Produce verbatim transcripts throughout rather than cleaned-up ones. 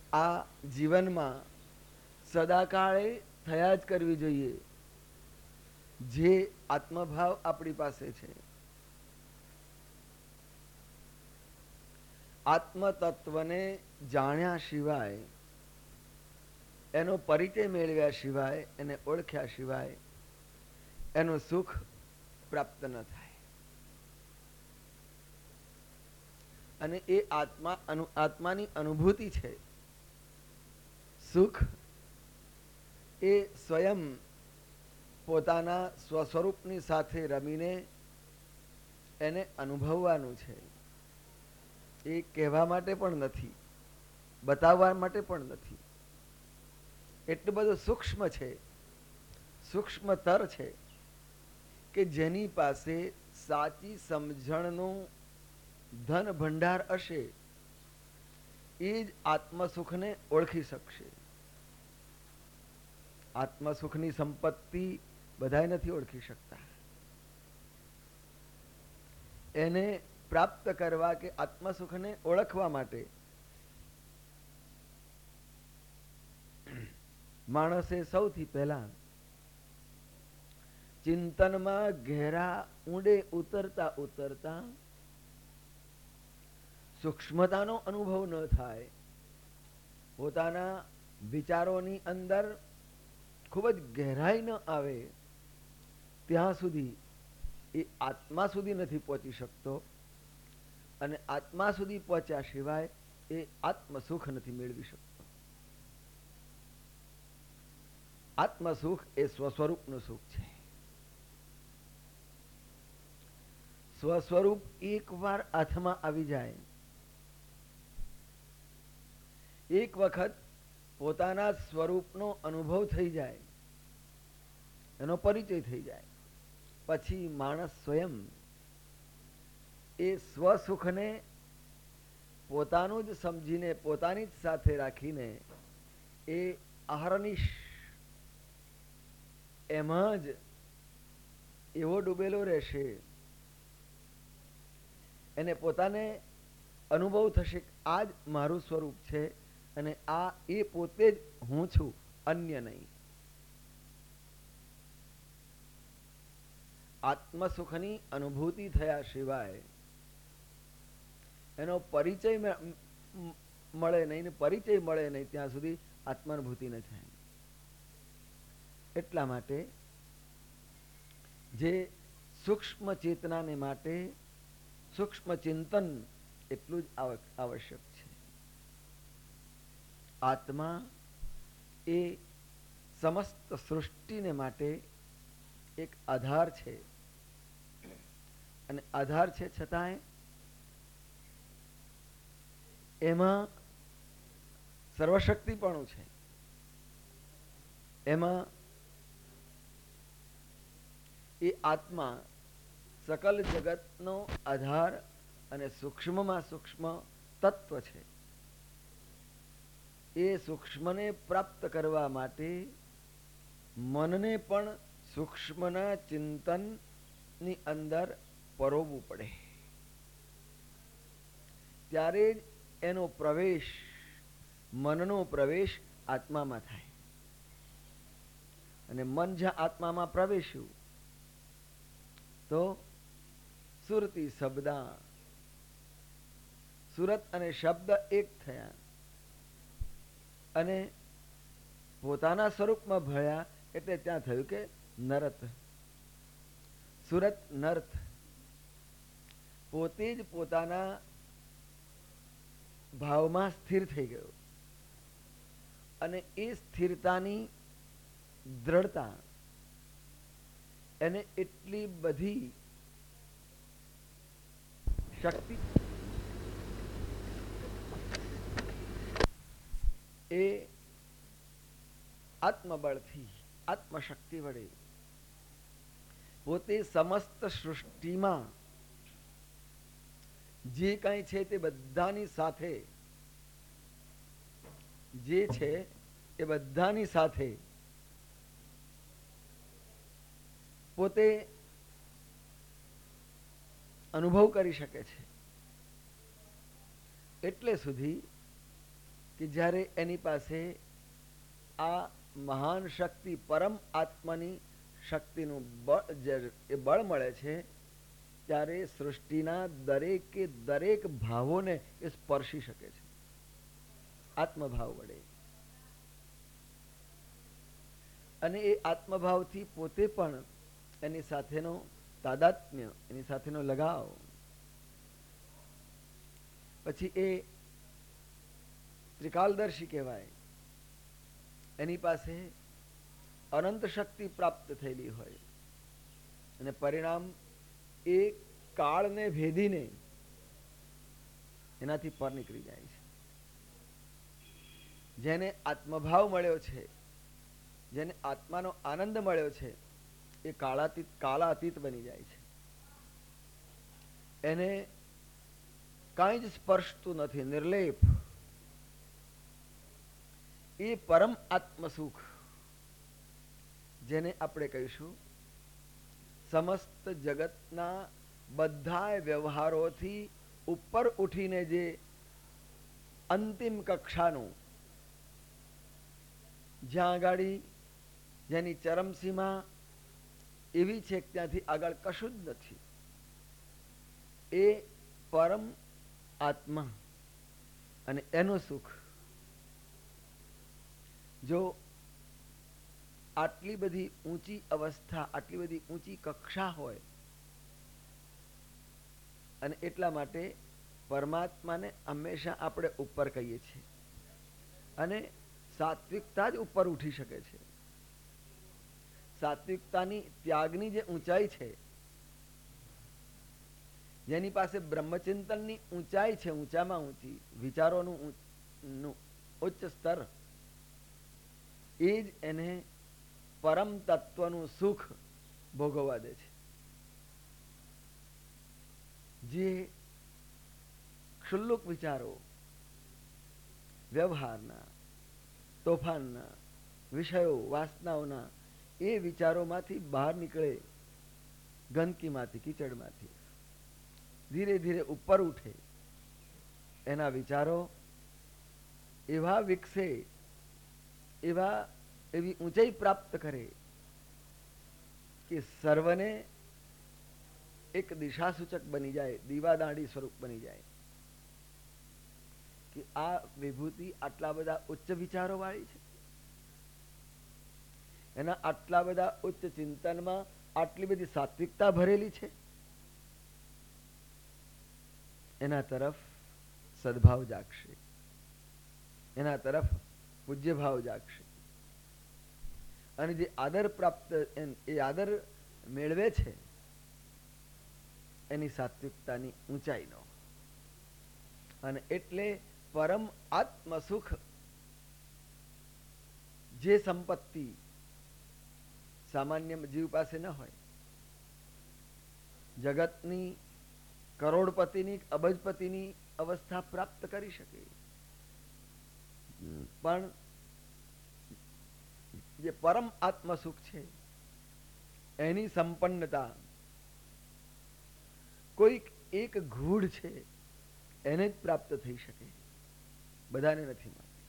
આ જીવનમાં સદાકાળે થયા જ કરવી જોઈએ. જે આત્મભાવ આપણી પાસે છે, આત્મતત્વને જાણ્યા સિવાય, એનો પરિચય મેળવ્યા સિવાય, એને ઓળખ્યા સિવાય એનું સુખ પ્રાપ્ત ન થાય. અને એ આત્મા અનુ આત્માની અનુભૂતિ છે. સુખ એ સ્વયં પોતાના સ્વસ્વરૂપની સાથે રમીને એને અનુભવવાનું છે. એ કહેવા માટે પણ નથી, બતાવવા માટે પણ નથી. એટલું બધું સૂક્ષ્મ છે, સૂક્ષ્મતર છે કે જેની પાસે સાચી સમજણનું ધન ભંડાર હશે એ જ આત્મસુખને ઓળખી શકશે. આત્મસુખની સંપત્તિ બધાય નથી ઓળખી શકતા. એને પ્રાપ્ત કરવા કે આત્મસુખને ઓળખવા માટે માણસે સૌથી પહેલા ચિંતનમાં ઘેરા ઊંડે ઉતરતા ઉતરતા સૂક્ષ્મતાનો અનુભવ ન થાય, પોતાના વિચારોની અંદર ખૂબ જ ગહેરાઈ ન આવે, ત્યાં સુધી એ આત્મા સુધી નથી પહોંચી શકતો. અને આત્મા સુધી પહોંચ્યા સિવાય એ આત્મસુખ નથી મેળવી શકતો. આત્મસુખ એ સ્વસ્વરૂપનું સુખ છે. સ્વસ્વરૂપ એકવાર હાથમાં આવી જાય, એક વખત પોતાના સ્વરૂપનો અનુભવ થઈ જાય, એનો પરિચય થઈ જાય, પછી માણસ સ્વયં એ સ્વસુખને પોતાનું જ સમજીને, પોતાની જ સાથે રાખીને એ અહર્નિશ એમાં જ એવો ડૂબેલો રહેશે. એને પોતાને અનુભવ થશે કે આ જ મારું સ્વરૂપ છે અને આ એ પોતે જ હું છું, અન્ય નહીં. આત્મસુખની અનુભૂતિ થયા સિવાય એનો પરિચય મળે નહીં, ને પરિચય મળે નહીં ત્યાં સુધી આત્માનુભૂતિ ન થાય. એટલા માટે જે સૂક્ષ્મ ચેતનાને માટે સૂક્ષ્મ ચિંતન એટલું જ આવશ્યક છે. આત્મા એ સમસ્ત સૃષ્ટિને માટે એક આધાર છે, અને આધાર છે છતાંય એમાં સર્વશક્તિપણું છે. એમાં એ આત્મા સકલ જગતનો આધાર અને સૂક્ષ્મમાં સૂક્ષ્મ તત્વ છે. એ સૂક્ષ્મને પ્રાપ્ત કરવા માટે મનને પણ સૂક્ષ્મના ચિંતનની અંદર પરોવવું પડે. ત્યારે જ એનો પ્રવેશ, મનનો પ્રવેશ આત્મામાં થાય. અને મન જ્યાં આત્મામાં પ્રવેશ્યું તો સુરતી શબ્દા, સુરત અને શબ્દ એક થયા અને પોતાના સ્વરૂપમાં ભળ્યા. એટલે ત્યાં થયું કે નરત, સુરત નર્થ. પોતે જ પોતાના ભાવમાં સ્થિર થઈ ગયો અને એ સ્થિરતાની દ્રઢતા એને એટલી બધી શક્તિ એ આત્મબળથી, આત્મશક્તિ વડે પોતે સમસ્ત સૃષ્ટિમાં જે કંઈ છે તે બધાની સાથે, જે છે એ બધાની સાથે પોતે અનુભવ કરી શકે છે. એટલે સુધી કે જ્યારે એની પાસે આ મહાન શક્તિ પરમ આત્માની શક્તિનું બળ એ બળ મળે છે, ત્યારે સૃષ્ટિના દરેકે દરેક ભાવોને એ સ્પર્શી શકે છે આત્મભાવ વડે. અને એ આત્મભાવથી પોતે પણ એની સાથેનો તાદાત્મ્ય, એની સાથેનો લગાવ, પછી એ ત્રિકાલદર્શી કહેવાય. એની પાસે અનંત શક્તિ પ્રાપ્ત થયેલી હોય અને પરિણામ એ કાળને ભેદીને એનાથી પર નીકળી જાય છે. જેને આત્મભાવ મળ્યો છે, જેને આત્માનો આનંદ મળ્યો છે, એ કાળાતીત કાલાતીત બની જાય છે. એને કાંઈ જ સ્પર્શતું નથી, નિર્લેપ. એ પરમ આત્મસુખ, જેને આપણે કહીશું સમસ્ત જગતના બધા વ્યવહારોથી ઉપર ઉઠીને જે અંતિમ કક્ષાનું, જ્યાં આગાડી જેની ચરમસીમા એવી છે કે ત્યાંથી આગળ કશું જ નથી, એ પરમ આત્મા અને એનું સુખ. જો આટલી બધી ઊંચી અવસ્થા, આટલી બધી ઊંચી કક્ષા હોય, અને એટલા માટે પરમાત્માને હંમેશા આપણે ઉપર કહીએ છીએ, અને સાત્વિકતા જ ઉપર ઉઠી શકે છે. સાત્વિકતાની ત્યાગની જે ઊંચાઈ છે, જેની પાસે બ્રહ્મચિંતનની ઊંચાઈ છે, ઊંચામાં ઊંચી વિચારોનું ઉચ્ચ સ્તર, એ જ એને પરમ તત્વનું સુખ ભોગવવા દે છે. જે ક્ષુલ્લુક વિચારો, વ્યવહારના, તોફાનના, વિષયો, વાસનાઓના, એ વિચારોમાંથી બહાર નીકળે, ગંદકીમાંથી, કીચડમાંથી ધીરે ધીરે ઉપર ઉઠે, એના વિચારો એવા વિકસે, એવા એવી ઊંચાઈ પ્રાપ્ત કરે કે સર્વને એક દિશા સૂચક બની જાય, દીવાદાંડી સ્વરૂપ બની જાય કે આ વિભૂતિ આટલા બધા ઉચ્ચ વિચારો વાળી છે, એના આટલા બધા ઉચ્ચ ચિંતનમાં આટલી બધી સાત્વિકતા ભરેલી છે. એના તરફ સદભાવ જાગશે, એના તરફ પૂજ્ય ભાવ જાગશે, અને જે આદર પ્રાપ્ત, એ આદર મેળવે છે એની સાત્વિકતાની ઊંચાઈનો. અને એટલે પરમ આત્મસુખ, જે સંપત્તિ સામાન્ય જીવ પાસે ન હોય, જગતની કરોડપતિની, અબજપતિની અવસ્થા પ્રાપ્ત કરી શકે, પણ જે પરમ આત્મસુખ છે એની સંપન્નતા કોઈક એક ગૂઢ છે એને જ પ્રાપ્ત થઈ શકે, બધાને નથી મળતી.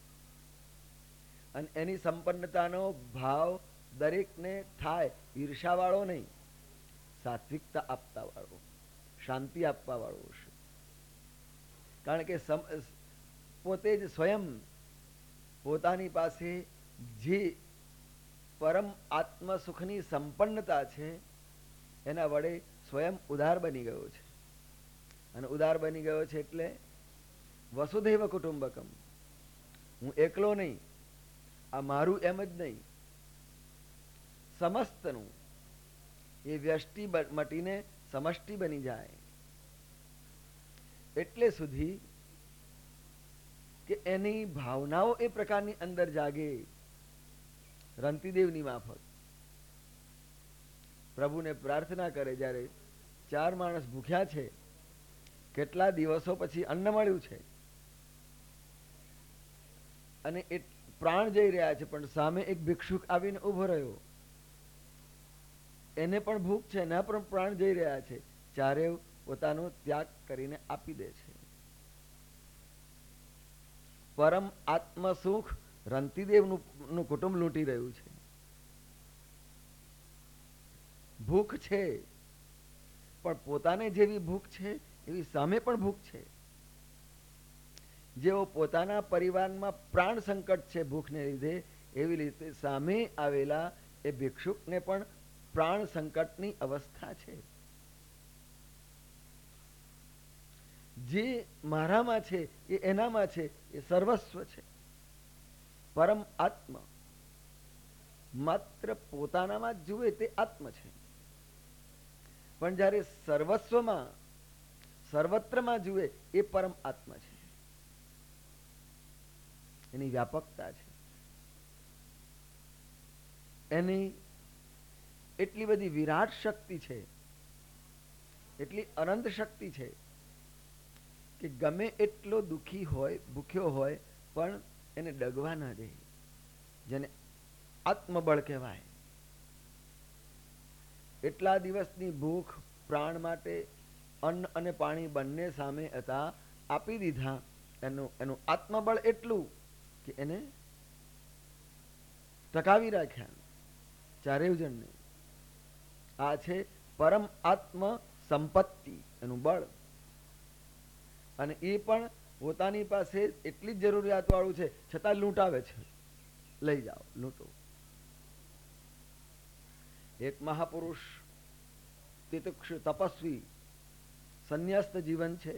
અને એની સંપન્નતાનો ભાવ દરેકને થાય, ઈર્ષાવાળો નહીં, સાત્વિકતા આપતા વાળો, શાંતિ આપવા વાળો છે. કારણ કે પોતે જ સ્વયં પોતાની પાસે જે પરમ આત્મ સુખની સંપન્નતા છે એના વડે સ્વયં ઉદાર બની ગયો છે. અને ઉદાર બની ગયો છે એટલે વસુધૈવ કુટુંબકમ, હું એકલો નહીં, આ મારું એમ જ નહીં, સમસ્તનું એ વ્યષ્ટિ મટીને સમષ્ટિ બની જાય એટલે સુધી કે એની ભાવનાઓ એ પ્રકારની અંદર જાગે. રંતીદેવની માફક પ્રભુને પ્રાર્થના કરે, જ્યારે ચાર માણસ ભૂખ્યા છે, કેટલા દિવસો પછી અન્ન મળ્યું છે અને એ પ્રાણ જઈ રહ્યા છે, પણ સામે એક ભિક્ષુક આવીને ઉભો રહ્યો, એને પણ ભૂખ છે, એના પણ પ્રાણ જઈ રહ્યા છે, ચારે પોતાનો ત્યાગ કરીને આપી દે છે. પરમ આત્મ સુખ રંતિદેવનું નું કુટુંબ લૂંટી રહ્યું છે. ભૂખ છે, પણ પોતાને જેવી ભૂખ છે એવી સામે પણ ભૂખ છે. જેઓ પોતાના પરિવારમાં પ્રાણ સંકટ છે ભૂખને લીધે, એવી રીતે સામે આવેલા એ ભિક્ષુકને પણ પ્રાણ સંકટની અવસ્થા છે. જે મારામાં છે એ એનામાં છે, એ સર્વસ્વ છે. પરમ આત્મ માત્ર પોતાનામાં જ જુએ તે આત્મ છે, પણ જ્યારે સર્વસ્વમાં સર્વત્રમાં જુએ એ પરમ આત્મ છે. એની વ્યાપકતા છે, એની એટલી બધી વિરાટ શક્તિ છે, એટલી અનંત શક્તિ છે કે ગમે એટલો દુઃખી હોય, ભૂખ્યો હોય, પણ એને ડગવા ના દે. જેને આત્મબળ કહેવાય. એટલા દિવસની ભૂખ પ્રાણ માટે અન્ન અને પાણી બંને સામે હતા, આપી દીધા. એનું એનું આત્મબળ એટલું કે એને ટકાવી રાખ્યા ચારેય જણને. આ છે પરમ આત્મ સંપત્તિ, એનું બળ. અને એ પણ પોતાની પાસે એટલી જ જરૂરિયાત વાળું છે, છતાં લૂંટાવે છે. લઈ જાઓ, લૂંટો. એક મહાપુરુષ તિતિક્ષુ તપસ્વી સંન્યસ્ત જીવન છે.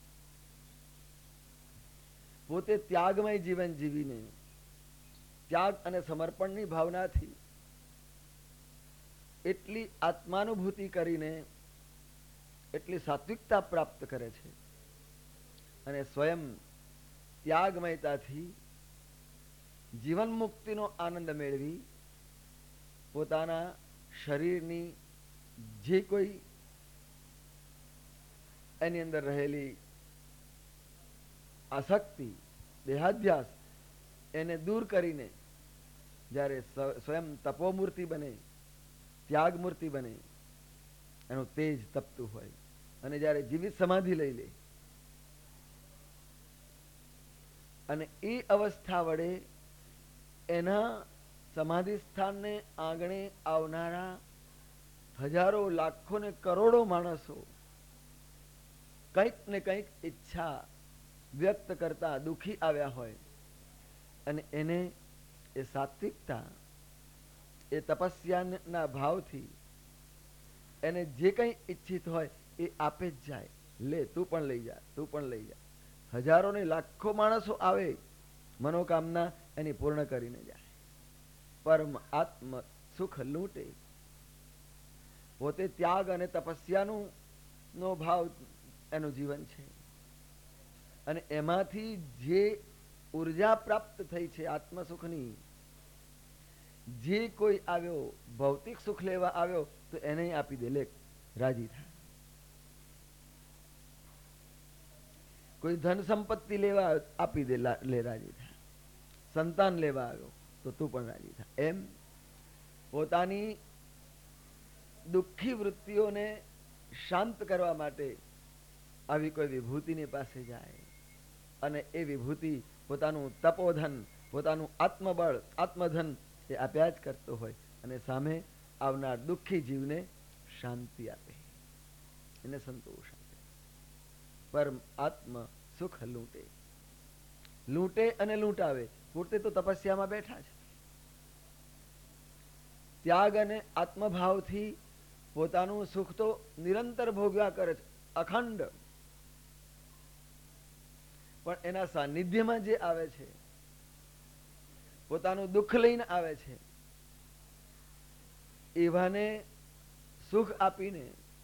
પોતે ત્યાગમય જીવન જીવીને ત્યાગ અને સમર્પણની ભાવનાથી એટલી આત્માનુભૂતિ કરીને એટલી સાત્વિકતા પ્રાપ્ત કરે છે અને સ્વયં ત્યાગમયતાથી જીવન મુક્તિનો આનંદ મેળવી પોતાના શરીરની જે કોઈ એની અંદર રહેલી આસક્તિ, દેહાધ્યાસ, એને દૂર કરીને જ્યારે સ્વયં તપોમૂર્તિ બને, ત્યાગમૂર્તિ બને, એનું તેજ તપતું હોય, અને જ્યારે જીવિત સમાધિ લઈ લે અને એ અવસ્થા વડે એના સમાધિ સ્થાનને આંગણે આવનારા હજારો, લાખો ને કરોડો માણસો કંઈક ને કંઈક ઈચ્છા વ્યક્ત કરતા દુઃખી આવ્યા હોય, અને એને એ સાત્વિકતા, એ તપસ્યાના ભાવથી એને જે કંઈ ઈચ્છિત હોય એ આપે જ જાય. લે, તું પણ લઈ જા, તું પણ લઈ જા. હજારો ને લાખો માણસો આવે, મનોકામના એની પૂર્ણ કરીને જાય. પરમ આત્મ સુખ લૂંટે. પોતે ત્યાગ અને તપસ્યાનું નો ભાવ એનું જીવન છે, અને એમાંથી જે ઉર્જા પ્રાપ્ત થઈ છે આત્મ સુખની, જે કોઈ આવ્યો ભૌતિક સુખ લેવા આવ્યો તો એને આપી દે, લે, રાજી થાય. કોઈ ધન સંપત્તિ લેવા આપી દે, લે, રાજી થાય. સંતાન લેવા આવ્યો તો તું પણ રાજી થાય. એમ પોતાની દુઃખી વૃત્તિઓને શાંત કરવા માટે આવી કોઈ વિભૂતિની પાસે જાય, અને એ વિભૂતિ પોતાનું તપોધન, પોતાનું આત્મબળ, આત્મધન એ આપ્યા જ કરતો હોય, અને સામે આવનાર દુઃખી જીવને શાંતિ આપે, એને સંતોષ આપે. પરમ આત્મ સુખ લૂંટે. લૂંટે અને લૂંટાવે. પોતે તો તપસ્યામાં બેઠા છે. ત્યાગ અને આત્મભાવથી પોતાનું સુખ તો નિરંતર ભોગવ્યા કરે છે, અખંડ. પણ એના સાનિધ્યમાં જે આવે છે, પોતાનું દુઃખ લઈને આવે છે, એવાને સુખ આપીને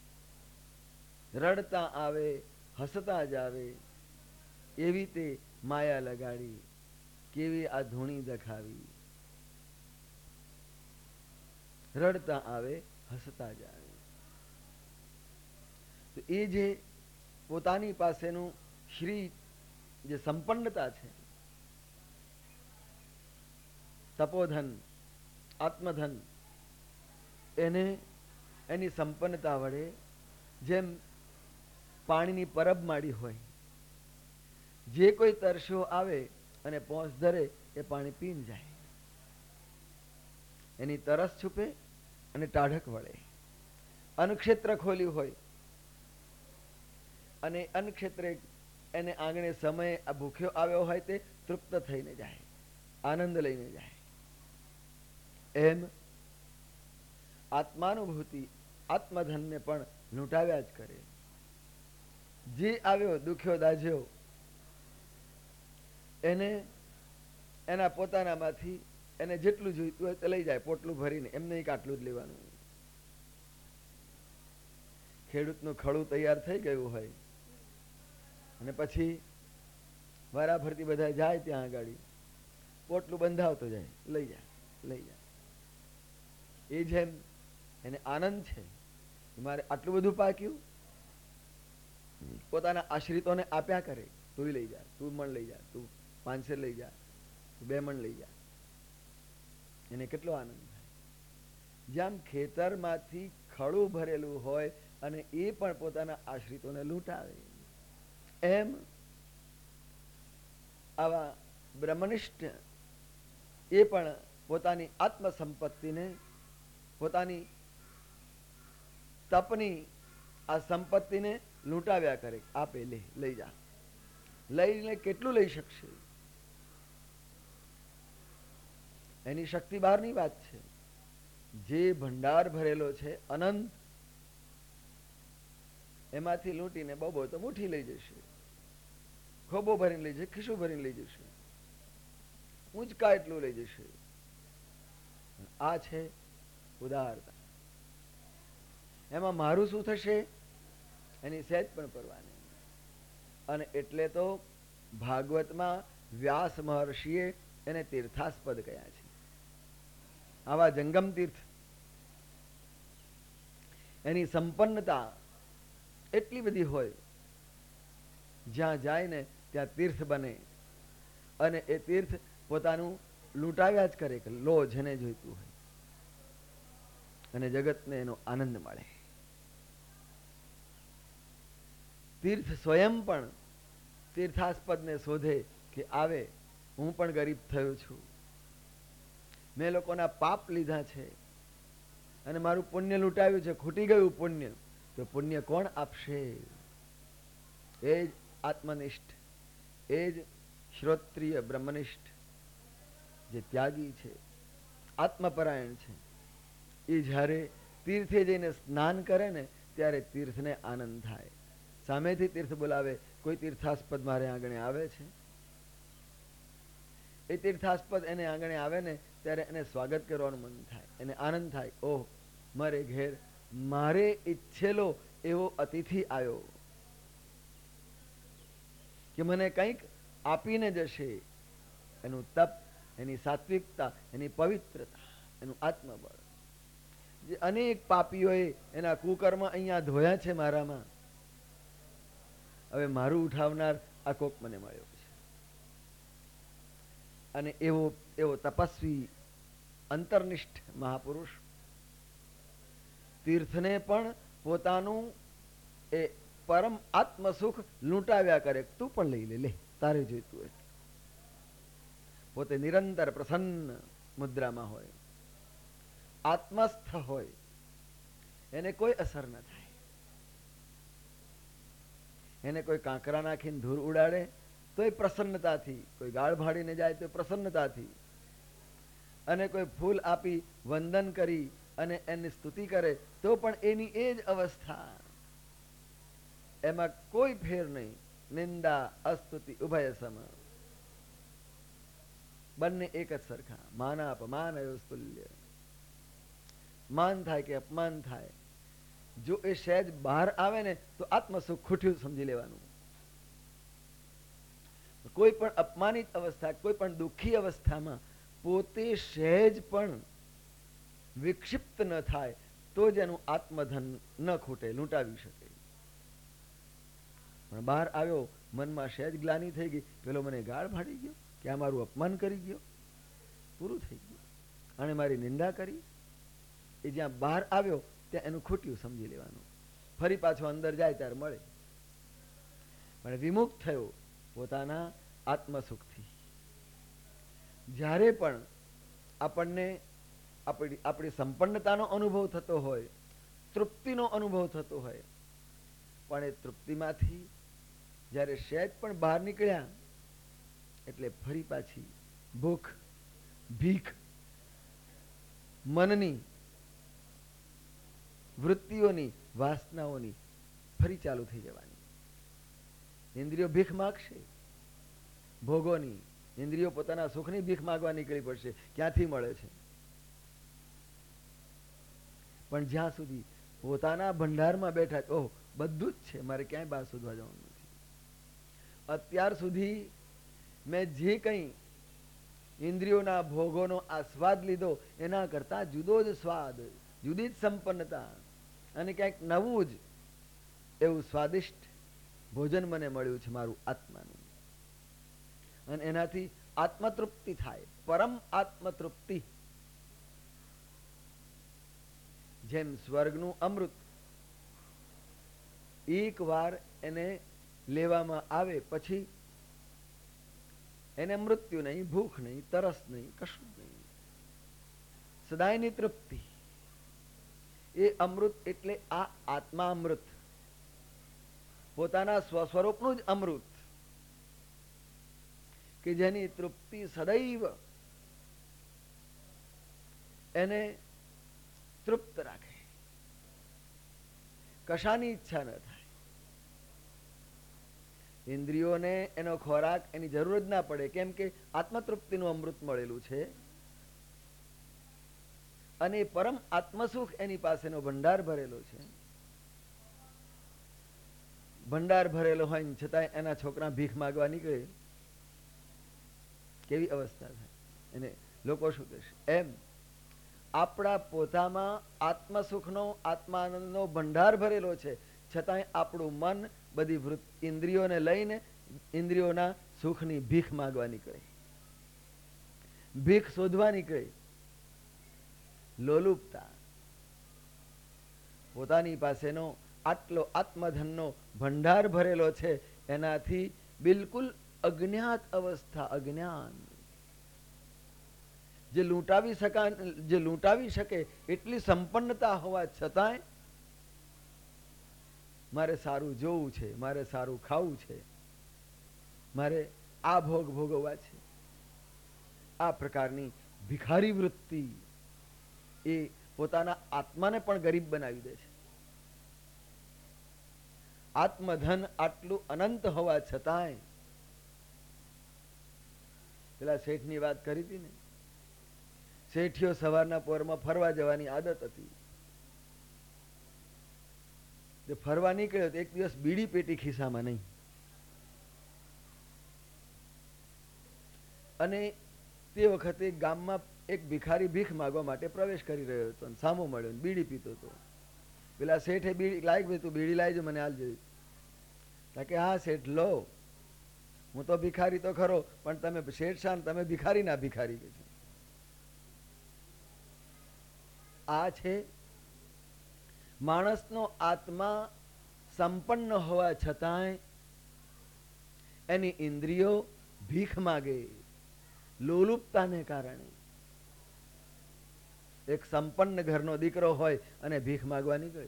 રડતા આવે, હસતા જ આવે. એવી તે માયા લગાડી, કેવી આ ધૂણી દખાવી. રડતા આવે, હસતા જ આવે. તો એ જે પોતાની પાસેનું શ્રી જે સંપન્નતા છે, તપોધન, આત્મધન, એને એની સંપન્નતા વડે જેમ પાણીની પરબ માડી હોય, જે કોઈ તરસ્યો આવે અને પોંચ ધરે એ પાણી પીને જાય. એની તરસ છૂપે અને ટાઢક વળે. અન્નક્ષેત્ર ખોલ્યું હોય અને અન્નક્ષેત્રે એને આંગણે સમય આ ભૂખ્યો આવ્યો હોય તે તૃપ્ત થઈને જાય, આનંદ લઈને જાય. એમ આત્માનુભૂતિ આત્મધનને પણ લૂંટાવ્યા જ કરે. જે આવ્યો દુખ્યો દાજ્યો એને એના પોતાનામાંથી એને જેટલું જોઈતું હોય તે લઈ જાય, પોટલું ભરીને. એમને એક આટલું જ લેવાનું. ખેડૂતનું ખડું તૈયાર થઈ ગયું હોય અને પછી વારાફરતી બધા જાય ત્યાં આગળ પોટલું બંધાવતો જાય, લઈ જાય લઈ જાય. એ જેમ એને આનંદ છે મારે આટલું બધું પાક્યું, પોતાના આશ્રિતોને આપ્યા કરે. તું લઈ જા, તું મણ લઈ જા, તું પાંચસે લઈ જા, તું બે મણ લઈ જા. એને કેટલો આનંદ થાય. જેમ ખેતરમાંથી ખડું ભરેલું હોય અને એ પણ પોતાના આશ્રિતોને લૂંટાવે, એમ આવા બ્રહ્મનિષ્ઠ એ પણ પોતાની આત્મસંપત્તિને, પોતાની તપની આ સંપત્તિને લૂંટાવ્યા કરે. આપે, લે, લઈ જા. લઈને કેટલું લઈ શકશે? એની શક્તિ બહારની વાત છે. જે ભંડાર ભરેલો છે અનંત, એમાંથી લૂંટીને બહુ બહુ તો મુઠ્ઠી લઈ જશે, ખોબો ભરીને લઈ જશે, ખિસ્સું ભરીને લઈ જશે, ઊંચકા એટલું લઈ જશે. આ છે ઉદારતા. એમાં મારું શું થશે એની સહેજ પણ પરવા નહીં. અને એટલે તો ભાગવતમાં વ્યાસ મહર્ષિએ એને તીર્થાસ્પદ કહ્યા છે. આવા જંગમ તીર્થ, એની સંપન્નતા એટલી બધી હોય, જ્યાં જાય ને ત્યાં તીર્થ બને અને એ તીર્થ પોતાનું લૂંટાવ્યા જ કરે કે લો જેને જોઈતું હોય, અને જગતને એનો આનંદ મળે. તીર્થ સ્વયં પણ તીર્થાસ્પદને શોધે કે આવે, હું પણ ગરીબ થયો છું, મેં લોકોના પાપ લીધા છે અને મારું પુણ્ય લૂંટાવ્યું છે, ખૂટી ગયું પુણ્ય, તો પુણ્ય કોણ આપશે? એ જ આત્મનિષ્ઠ, એ જ શ્રોત્રિય બ્રહ્મનિષ્ઠ, જે ત્યાગી છે, આત્મપરાયણ છે. એ જ્યારે તીર્થે જઈને સ્નાન કરે ને ત્યારે તીર્થને આનંદ થાય. સામેથી તીર્થ બોલાવે, કોઈ તીર્થાસ્પદ મારે આંગણે આવે છે, એ તીર્થાસ્પદ એને આંગણે આવે ને ત્યારે એને સ્વાગત કરવાનું મન થાય, એને આનંદ થાય. ઓહ, મારે ઘેર મારે ઈચ્છેલો એવો અતિથિ આવ્યો કે મને કંઈક આપીને જશે. એનું તપ, એની સાત્વિકતા, એની પવિત્રતા, એનું આત્મબળ. જે અનેક પાપીઓએ એના કુકર્મ અહીંયા ધોયા છે મારામાં, હવે મારું ઉઠાવનાર આ કોક મને મળ્યો છે. અને એવો એવો તપસ્વી અંતર્નિષ્ઠ મહાપુરુષ તીર્થને પણ પોતાનું એ પરમ આત્મસુખ લૂંટાવ્યા કરે. તું પણ લઈ લે, લે તારે જોઈતું હોય. પોતે નિરંતર પ્રસન્ન મુદ્રામાં હોય, આત્મસ્થ હોય, એને કોઈ અસર ન થાય. એને કોઈ કાંકરા નાખીને ધૂળ ઉડાડે તોય પ્રસન્નતાથી, કોઈ ગાળ ભાડીને જાય તો પ્રસન્નતાથી, અને કોઈ ફૂલ આપી વંદન કરી અને એની સ્તુતિ કરે તો પણ એની એ જ અવસ્થા. એમાં કોઈ ફેર નહીં. નિંદા અસ્તુતિ ઉભય સમ, બંને એક જ સરખા. માન અપમાન અયોસ્તુલ્ય. માન થાય કે અપમાન થાય, જો એ સહેજ બહાર આવે ને તો આત્મસુખ ખૂટ્યું સમજી લેવાનું. કોઈ પણ અપમાનિત અવસ્થા, કોઈ પણ દુઃખી અવસ્થામાં પોતે સહેજ પણ વિક્ષિપ્ત ન થાય તો જ એનું આત્મધન ન ખૂટે, લૂંટાવી શકે. પણ બહાર આવ્યો, મનમાં સહેજ ગ્લાની થઈ ગઈ, પેલો મને ગાળ ભાડી ગયો કે આ મારું અપમાન કરી ગયો, પૂરું થઈ ગયું. અને મારી નિંદા કરી, એ જ્યાં બહાર આવ્યો ત્યાં એનું ખૂટ્યું સમજી લેવાનું. ફરી પાછો અંદર જાય ત્યારે મળે. પણ વિમુખ થયો પોતાના આત્મસુખથી, જ્યારે પણ આપણને આપણી આપણી સંપન્નતાનો અનુભવ થતો હોય, તૃપ્તિનો અનુભવ થતો હોય, પણ એ તૃપ્તિમાંથી જ્યારે સહેજ પણ બહાર નીકળ્યા એટલે ફરી પાછી ભૂખ, ભીખ, મનની વૃત્તિઓની, વાસનાઓની ફરી ચાલુ થઈ જવાની. ઇન્દ્રિયો ભીખ માગશે ભોગોની. ઇન્દ્રિયો પોતાના સુખની ભીખ માગવા નીકળી પડશે. ક્યાંથી મળે છે? પણ જ્યાં સુધી પોતાના ભંડારમાં બેઠા, ઓહ બધું જ છે, મારે ક્યાંય બહાર શોધવા જવાનું નથી. અત્યાર સુધી મેં જે કંઈ ઇન્દ્રિયોના ભોગોનો આસ્વાદ લીધો એના કરતા જુદો જ સ્વાદ, જુદી જ સંપન્નતા અને ક્યાંક નવું જ એવું સ્વાદિષ્ટ ભોજન મને મળ્યું છે મારું આત્માનું. અને એનાથી આત્મતૃપ્તિ થાય, પરમ આત્મતૃપ્તિ. જેમ સ્વર્ગનું અમૃત એક વાર એને લેવામાં આવે પછી એને મૃત્યુ નહીં, ભૂખ નહીં, તરસ નહીં, કશું નહીં, સદાયની તૃપ્તિ. એ અમૃત એટલે આ આત્મા અમૃત, પોતાના સ્વસ્વરૂપનું જ અમૃત, કે જેની તૃપ્તિ સદૈવ એને તૃપ્ત રાખે, કશાની ઈચ્છા ન થાય. ઇન્દ્રિયોને એનો ખોરાક એની જરૂર જ ના પડે, કેમ કે આત્મતૃપ્તિનું અમૃત મળેલું છે અને પરમ આત્મસુખ એની પાસેનો ભંડાર ભરેલો છે. ભંડાર ભરેલો હોય ને છતાં એના છોકરા ભીખ માગવા નીકળે, કેવી અવસ્થા થાય એને? લોકો શું કહેશે? એમ આપણા પોતામાં આત્મસુખનો, આત્માનંદનો ભંડાર ભરેલો છે, છતાંય આપણું મન બધી વૃત્તિ ઇન્દ્રિયોને લઈને ઇન્દ્રિયોના સુખની ભીખ માગવા નીકળે, ભીખ શોધવા નીકળે. લોલુપતા. પોતાની પાસેનો આટલો આત્મધનનો ભંડાર ભરેલો છે એનાથી બિલકુલ અજ્ઞાત અવસ્થા, અજ્ઞાન. જે લૂંટાવી શકા જે લૂંટાવી શકે એટલી સંપન્નતા હોવા છતાંય મારે સારું જોવું છે, મારે સારું ખાવું છે, મારે આ ભોગ ભોગવવા છે, આ પ્રકારની ભિખારી વૃત્તિ એ પોતાના આત્માને પણ ગરીબ બનાવી દે છે. આત્મધન આટલું અનંત હોવા છતાંય, પેલા શેઠની વાત કરી હતી ને, શેઠીઓ સવારના પોરમાં ફરવા જવાની આદત હતી. જે ફરવા નીકળ્યો તો એક દિવસ બીડી પેટી ખિસ્સામાં નહીં, અને તે વખતે ગામમાં એક ભિખારી ભીખ માગવા માટે પ્રવેશ કરી રહ્યો હતો, સામો મળ્યો, બીડી પીતો હતો. પેલા શેઠે બીડી લાયક ભાઈ તું બીડી લાવજો મને હાલ જેવી. કે હા શેઠ લો, હું તો ભિખારી તો ખરો પણ તમે શેઠ શાન, તમે ભિખારી ના ભિખારી કે છે. આ છે માણસનો આત્મા સંપન્ન હોવા છતાંય એની ઇન્દ્રિયો ભીખ માગે, લોલુપતાને કારણે. એક સંપન્ન ઘરનો દીકરો હોય અને ભીખ માગવા નીકળે,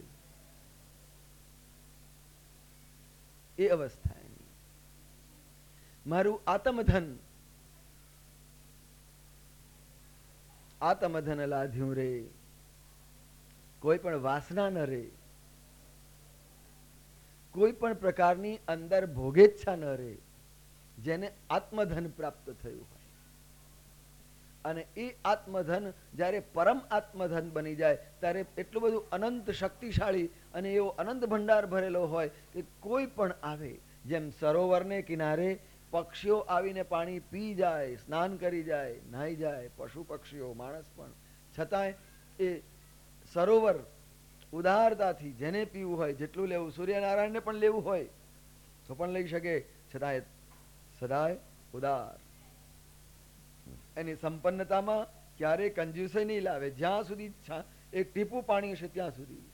એ અવસ્થા એની. મારું આત્મધન, આત્મધન લાધ્યું રે, કોઈ પણ વાસના ન રે, કોઈ પણ પ્રકારની અંદર ભોગેચ્છા ન રે, જેને આત્મધન પ્રાપ્ત થયું હોય. અને એ આત્મધન જ્યારે પરમ આત્મધન બની જાય ત્યારે એટલું બધું અનંત શક્તિશાળી અને એવો અનંત ભંડાર ભરેલો હોય કે કોઈ પણ આવે, જેમ સરોવરને કિનારે પક્ષીઓ આવીને પાણી પી જાય, સ્નાન કરી જાય, નાહી જાય, પશુ પક્ષીઓ, માણસ પણ, છતાંય એ સરોવર ઉદારતાથી જેને પીવું હોય, જેટલું લેવું, સૂર્યનારાયણને પણ લેવું હોય તો પણ લઈ શકે, છતાંય સદાય ઉદાર. એની સંપન્નતામાં ક્યારેય કંજૂસે નહીં લાવે, જ્યાં સુધી એક ટીપું પાણી હશે ત્યાં સુધી.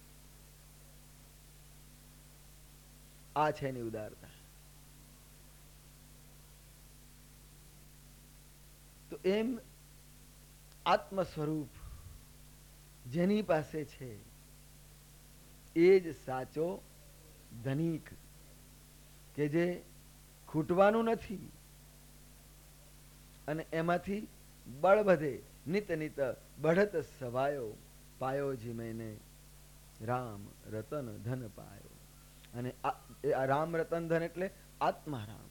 આ છે એની ઉદારતા. તો એમ આત્મ સ્વરૂપ જેની પાસે છે એ જ સાચો ધનિક, કે જે ખૂટવાનું નથી અને એમાંથી બળ વધે. નિત નિત બઢત સવાયો, પાયો જી મેને રામ રતન ધન પાયો. અને આ રામ રતન ધન એટલે આત્મારામ.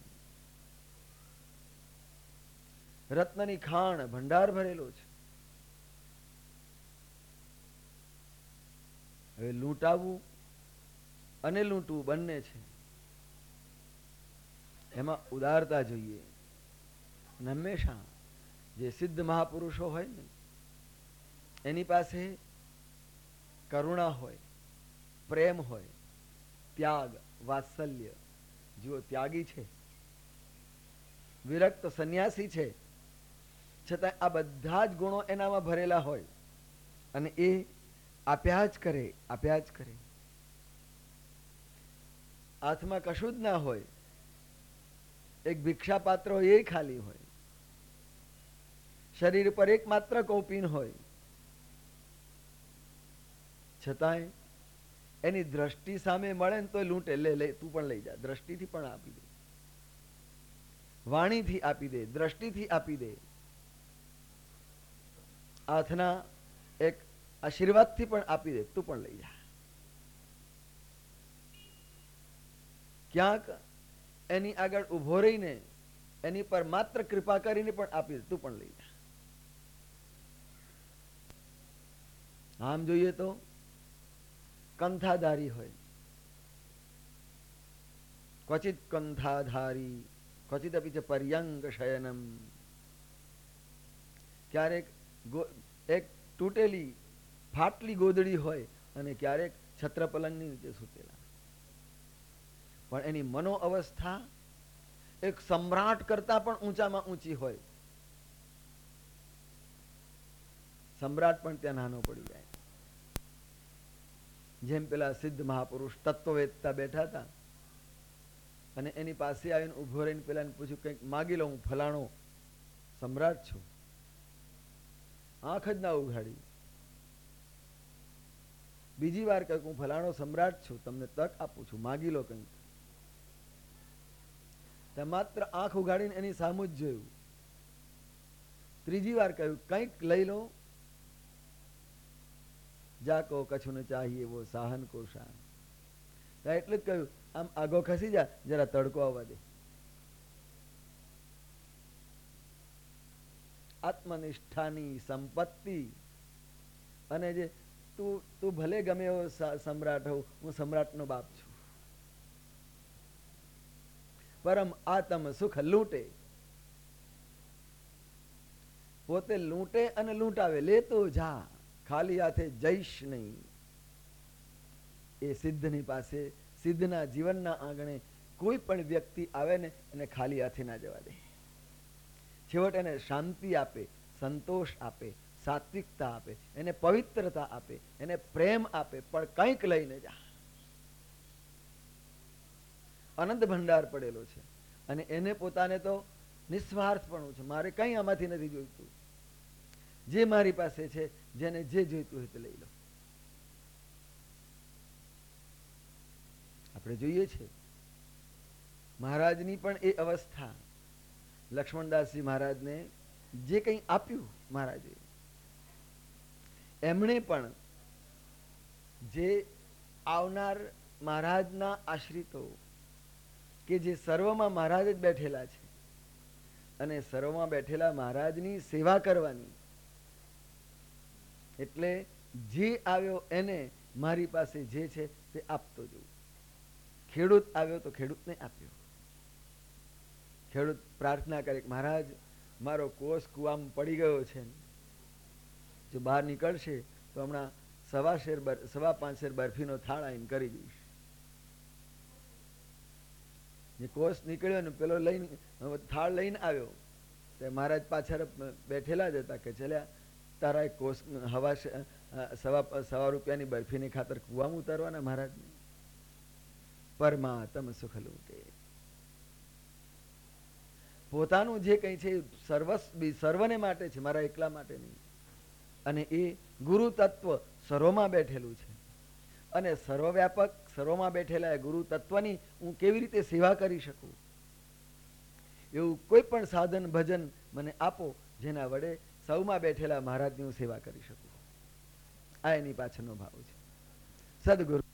રત્નની ખાણ ભંડાર ભરેલો છે. હવે લૂંટાવું અને લૂંટવું બંને છે. એમાં ઉદારતા જોઈએ. અને હંમેશા જે સિદ્ધ મહાપુરુષો હોય ને એની પાસે કરુણા હોય, પ્રેમ હોય, ત્યાગ, વાત્સલ્ય. જુઓ, ત્યાગી છે, વિરક્ત સંન્યાસી છે, છતાં આ બધા જ ગુણો એનામાં ભરેલા હોય અને એ આપ્યા જ કરે, આપ્યા જ કરે. હાથમાં કશું જ ના હોય, એક ભિક્ષા પાત્ર હોય એ ખાલી હોય, શરીર પર એક માત્ર કૌપીન હોય, છતાંય એની દ્રષ્ટિ સામે મળે ને તો લૂંટે. લે લે તું પણ લઈ જા. દ્રષ્ટિથી પણ આપી દે, વાણીથી આપી દે, દ્રષ્ટિથી આપી દે, હાથના એક આશીર્વાદથી પણ આપી દે. તું પણ લઈ જા. ક્યાંક એની આગળ ઉભો રહીને એની પર માત્ર કૃપા કરીને પણ આપી દે. તું પણ લઈ જા. આમ જોઈએ તો કંથાધારી હોય, ક્વચિત કંથાધારી ક્વચિત અપી ચ પર્યંક શયનમ. ક્યારેક એક તૂટેલી ફાટલી ગોદડી હોય અને ક્યારેક છત્ર પલંગની નીચે સૂતેલા. પણ એની મનો અવસ્થા એક સમ્રાટ કરતા પણ ઊંચામાં ઊંચી હોય. સમ્રાટ પણ ત્યાં નાનો પડી જાય. જેમ પેલા સિદ્ધ મહાપુરુષ તત્વવેદતા બેઠા હતા અને એની પાસે આવીને ઉભો રહીને પેલાને પૂછ્યું, કંઈક માગી લો, હું ફલાણો સમ્રાટ છું. આંખ જ ના ઉઘાડી. બીજી વાર કહ્યું, હું ફલાણો સમ્રાટ છું, તમને તક આપું છું, માગી લો કંઈક. માત્ર આંખ ઉઘાડીને એની સામું જ જોયું. ત્રીજી વાર કહ્યું, કંઈક લઈ લો. જાકો કછું ન ચાહીએ વો સાહન કો શાન. એટલે જ કહ્યું, આમ આગો ખસી જા, જરા તડકો આવવા દે. આત્મનિષ્ઠાની સંપત્તિ. અને જે તું તું ભલે ગમે એવો સમ્રાટ હોઉં, હું સમ્રાટનો બાપ છું. પરમ આત્મ સુખ લૂંટે. પોતે લૂંટે અને લૂંટાવે. લે તો જા, ખાલી હાથે જઈશ નહીં. એ સિદ્ધની પાસે, સિદ્ધના જીવનના આંગણે કોઈ પણ વ્યક્તિ આવે ને એને ખાલી હાથે ના જવા દે. છેવટે એને શાંતિ આપે, સંતોષ આપે, સાત્વિકતા આપે, એને પવિત્રતા આપે, એને પ્રેમ આપે, પણ કંઈક લઈને જા. અનંત ભંડાર પડેલો છે અને એને પોતાને તો નિસ્વાર્થપણું છે. મારે કંઈ આમાંથી નથી જોઈતું. જે મારી પાસે છે, જેને જે જોઈતું હોય તે લઈ લો. આપણે જોઈએ છે મહારાજની પણ એ અવસ્થા. લક્ષ્મણદાસજી મહારાજને જે કંઈ આપ્યું મહારાજે, એમણે પણ જે આવનાર મહારાજના આશ્રિતો કે જે સર્વમાં મહારાજ જ બેઠેલા છે અને સર્વમાં બેઠેલા મહારાજની સેવા કરવાની, એટલે જે આવ્યો એને મારી પાસે જે છે તે આપતો જવું. ખેડૂત આવ્યો તો ખેડૂતને આપ્યો. ખેડૂત પ્રાર્થના કરે, મહારાજ મારો કોષ કુવામાં પડી ગયો છે, જો બહાર નીકળશે તો હમણાં સવા શેર સવા પાંચ શેર બરફીનો થાળ આવીને કરી દઈશ. જે કોષ નીકળ્યો ને પેલો લઈને થાળ લઈને આવ્યો તે મહારાજ પાછળ બેઠેલા જ હતા કે ચલ્યા તારા એક કોષ હવા સવા સવા રૂપિયાની બરફીની ખાતર કુવામાં ઉતારવાના મહારાજને. પરમાત્મ સુખ લૂંટે. પોતાનું જે કંઈ છે સર્વસ્વી સર્વને માટે છે, મારા એકલા માટે નહીં. અને એ ગુરુ તત્વ સર્વમાં બેઠેલું છે. અને સર્વવ્યાપક સર્વમાં બેઠેલા ગુરુ તત્વની હું કેવી રીતે સેવા કરી શકું, એવું કોઈ પણ સાધન ભજન મને આપો જેના વડે સૌમાં બેઠેલા મહારાજની હું સેવા કરી શકું. આ એની પાછળનો ભાવ છે. સદગુરુ